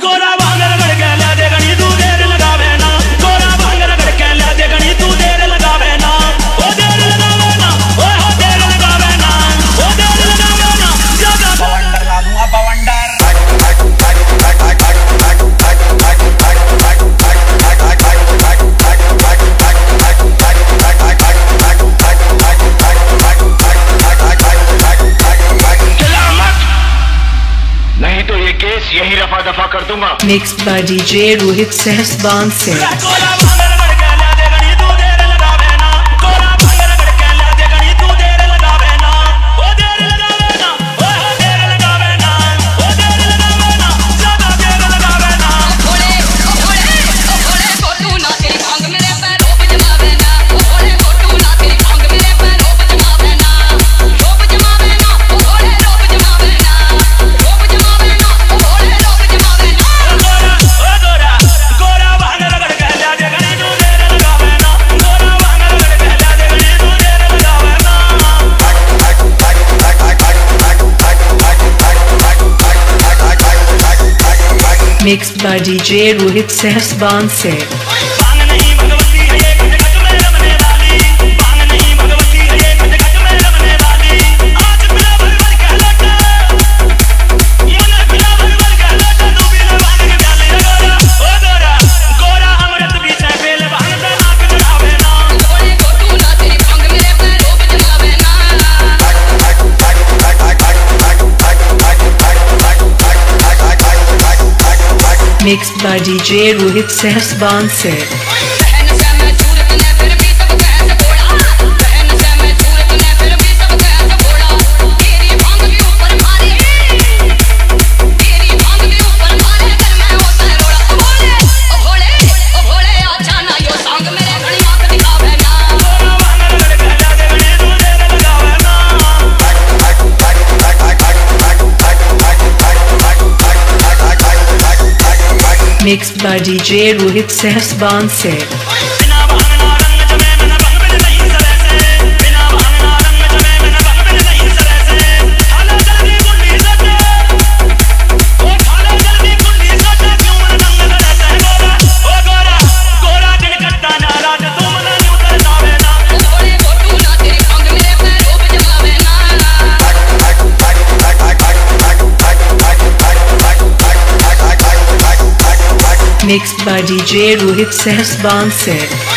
गोरा भांग रगड़ के ला दे गणी तू देर लगावे ना, गोरा भांग रगड़ के ला दे गणी तू देर लगावे ना, ओ देर लगावे ना, ओ देर लगावे ना, ओ देर लगावे ना, ज्यादा बवंडर ला दूंगा बवंडर। नहीं तो ये केस यही रफा दफा कर दूंगा। Mixed by DJ Rohit Sehsban Singh। Mixed by DJ Rohit Sehsban Singh। Mixed by DJ Rohit Sehsban Singh। Mixed by DJ Rohit Sehsban Singh। Mixed by DJ Rohit Sehsban Singh।